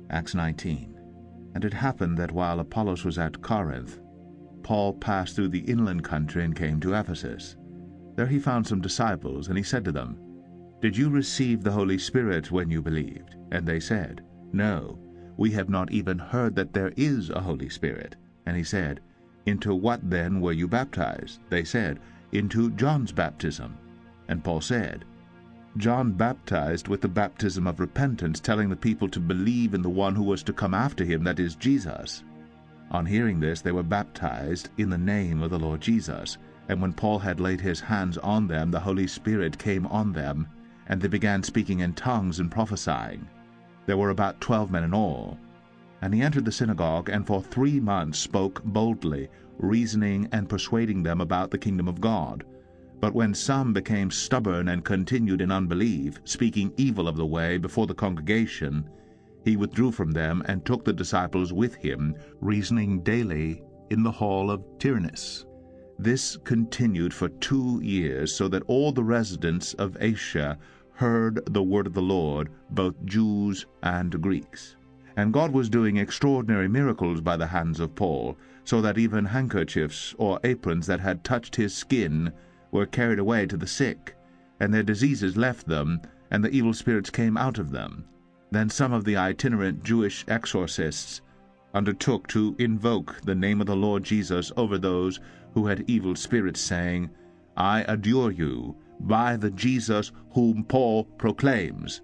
Acts 19. And it happened that while Apollos was at Corinth, Paul passed through the inland country and came to Ephesus. There he found some disciples, and he said to them, "Did you receive the Holy Spirit when you believed?" And they said, "No, we have not even heard that there is a Holy Spirit." And he said, "Into what then were you baptized?" They said, "Into John's baptism." And Paul said, "John baptized with the baptism of repentance, telling the people to believe in the one who was to come after him, that is, Jesus." On hearing this, they were baptized in the name of the Lord Jesus. And when Paul had laid his hands on them, the Holy Spirit came on them, and they began speaking in tongues and prophesying. There were about 12 men in all. And he entered the synagogue, and for 3 months spoke boldly, reasoning and persuading them about the kingdom of God. But when some became stubborn and continued in unbelief, speaking evil of the way before the congregation, he withdrew from them and took the disciples with him, reasoning daily in the hall of Tyrannus. This continued for 2 years, so that all the residents of Asia heard the word of the Lord, both Jews and Greeks. And God was doing extraordinary miracles by the hands of Paul, so that even handkerchiefs or aprons that had touched his skin were carried away to the sick, and their diseases left them, and the evil spirits came out of them. Then some of the itinerant Jewish exorcists undertook to invoke the name of the Lord Jesus over those who had evil spirits, saying, "I adjure you by the Jesus whom Paul proclaims."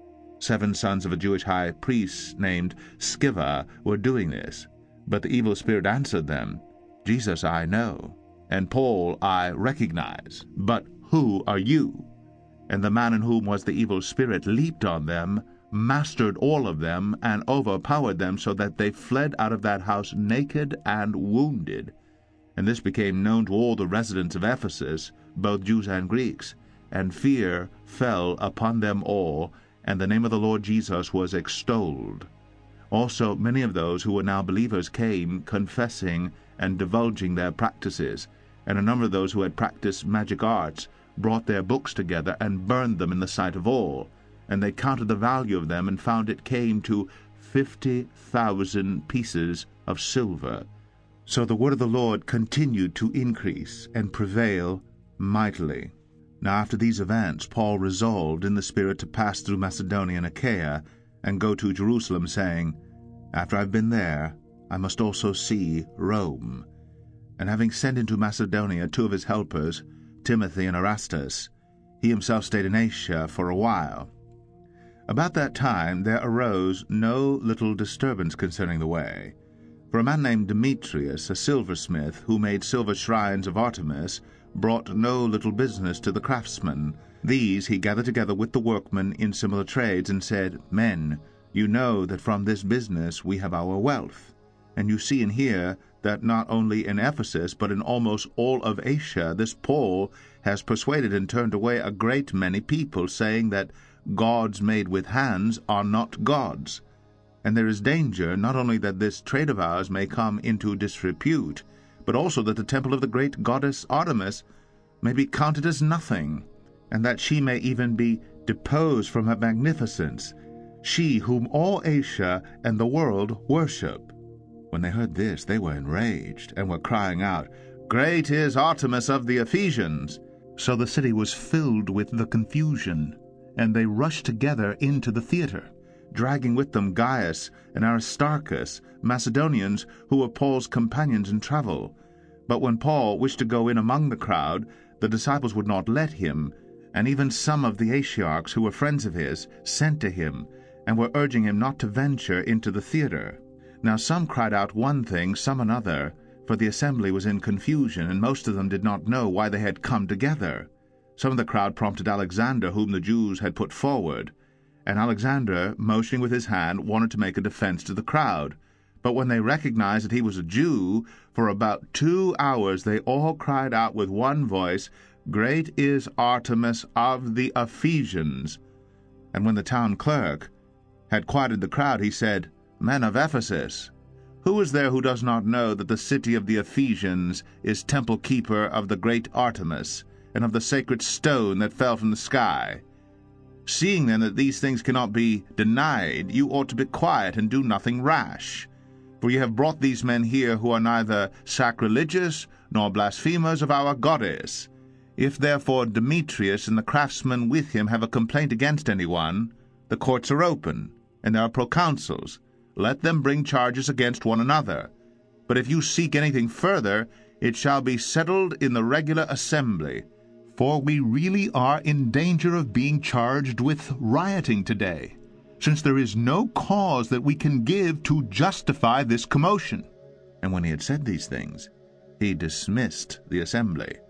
7 sons of a Jewish high priest named Sceva were doing this. But the evil spirit answered them, "Jesus I know, and Paul I recognize, but who are you?" And the man in whom was the evil spirit leaped on them, mastered all of them, and overpowered them, so that they fled out of that house naked and wounded. And this became known to all the residents of Ephesus, both Jews and Greeks, and fear fell upon them all, and the name of the Lord Jesus was extolled. Also many of those who were now believers came, confessing and divulging their practices, and a number of those who had practiced magic arts brought their books together and burned them in the sight of all. And they counted the value of them, and found it came to 50,000 pieces of silver. So the word of the Lord continued to increase and prevail mightily. Now after these events Paul resolved in the Spirit to pass through Macedonia and Achaia, and go to Jerusalem, saying, "After I have been there, I must also see Rome." And having sent into Macedonia 2 of his helpers, Timothy and Erastus, he himself stayed in Asia for a while. About that time there arose no little disturbance concerning the way. For a man named Demetrius, a silversmith, who made silver shrines of Artemis, brought no little business to the craftsmen. These he gathered together with the workmen in similar trades, and said, "Men, you know that from this business we have our wealth. And you see and hear that not only in Ephesus, but in almost all of Asia, this Paul has persuaded and turned away a great many people, saying that gods made with hands are not gods. And there is danger not only that this trade of ours may come into disrepute, but also that the temple of the great goddess Artemis may be counted as nothing, and that she may even be deposed from her magnificence, she whom all Asia and the world worship." When they heard this, they were enraged, and were crying out, "Great is Artemis of the Ephesians!" So the city was filled with the confusion, and they rushed together into the theater, dragging with them Gaius and Aristarchus, Macedonians who were Paul's companions in travel. But when Paul wished to go in among the crowd, the disciples would not let him, and even some of the Asiarchs, who were friends of his, sent to him, and were urging him not to venture into the theater. Now some cried out one thing, some another, for the assembly was in confusion, and most of them did not know why they had come together. Some of the crowd prompted Alexander, whom the Jews had put forward, and Alexander, motioning with his hand, wanted to make a defense to the crowd. But when they recognized that he was a Jew, for about 2 hours they all cried out with one voice, "Great is Artemis of the Ephesians." And when the town clerk had quieted the crowd, he said, "Men of Ephesus, who is there who does not know that the city of the Ephesians is temple keeper of the great Artemis, and of the sacred stone that fell from the sky? Seeing then that these things cannot be denied, you ought to be quiet and do nothing rash. For you have brought these men here who are neither sacrilegious nor blasphemers of our goddess. If therefore Demetrius and the craftsmen with him have a complaint against anyone, the courts are open, and there are proconsuls. Let them bring charges against one another. But if you seek anything further, it shall be settled in the regular assembly. For we really are in danger of being charged with rioting today, since there is no cause that we can give to justify this commotion. And when he had said these things, he dismissed the assembly.